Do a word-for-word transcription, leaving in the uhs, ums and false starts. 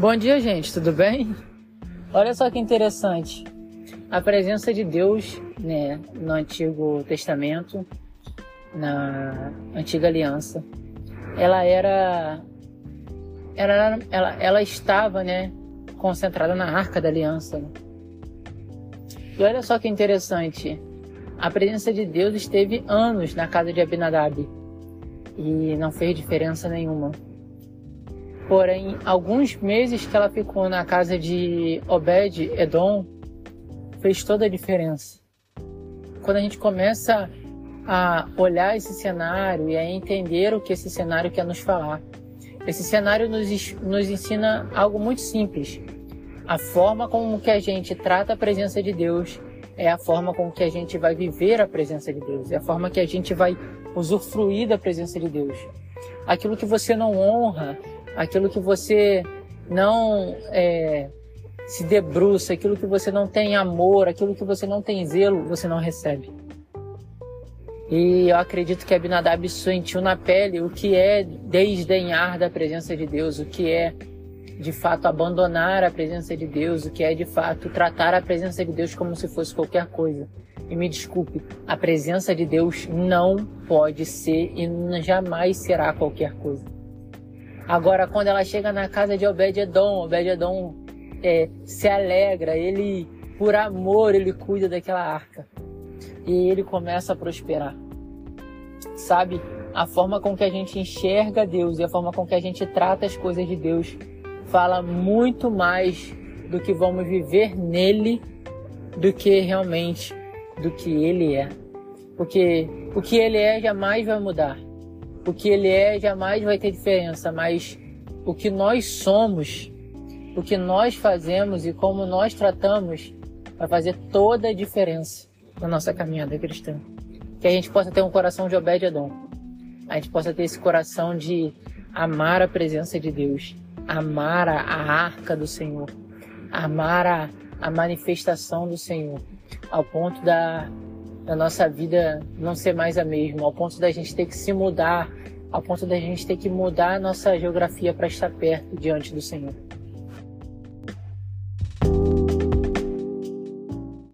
Bom dia, gente, tudo bem? Olha só que interessante. A presença de Deus, né, no Antigo Testamento, na Antiga Aliança, ela era, ela, ela, ela estava, né, concentrada na Arca da Aliança. Né? E olha só que interessante. A presença de Deus esteve anos na casa de Abinadab e não fez diferença nenhuma. Porém, alguns meses que ela ficou na casa de Obed-Edom fez toda a diferença. Quando a gente começa a olhar esse cenário e a entender o que esse cenário quer nos falar, esse cenário nos, nos ensina algo muito simples. A forma como que a gente trata a presença de Deus é a forma como que a gente vai viver a presença de Deus, é a forma que a gente vai usufruir da presença de Deus. Aquilo que você não honra, aquilo que você não é, se debruça, aquilo que você não tem amor, aquilo que você não tem zelo, você não recebe. E eu acredito que Abinadab sentiu na pele o que é desdenhar da presença de Deus, o que é de fato abandonar a presença de Deus, o que é de fato tratar a presença de Deus como se fosse qualquer coisa. E me desculpe, a presença de Deus não pode ser e jamais será qualquer coisa. Agora, quando ela chega na casa de Obed-Edom, Obed-Edom é, se alegra, ele, por amor, ele cuida daquela arca. E ele começa a prosperar. Sabe, a forma com que a gente enxerga Deus e a forma com que a gente trata as coisas de Deus fala muito mais do que vamos viver nele do que realmente do que ele é. Porque o que ele é jamais vai mudar. O que ele é jamais vai ter diferença, mas o que nós somos, o que nós fazemos e como nós tratamos vai fazer toda a diferença na nossa caminhada cristã. Que a gente possa ter um coração de Obed-Edom. A gente possa ter esse coração de amar a presença de Deus, amar a, a arca do Senhor, amar a, a manifestação do Senhor, ao ponto da, da nossa vida não ser mais a mesma, ao ponto da gente ter que se mudar, ao ponto da gente ter que mudar a nossa geografia para estar perto diante do Senhor.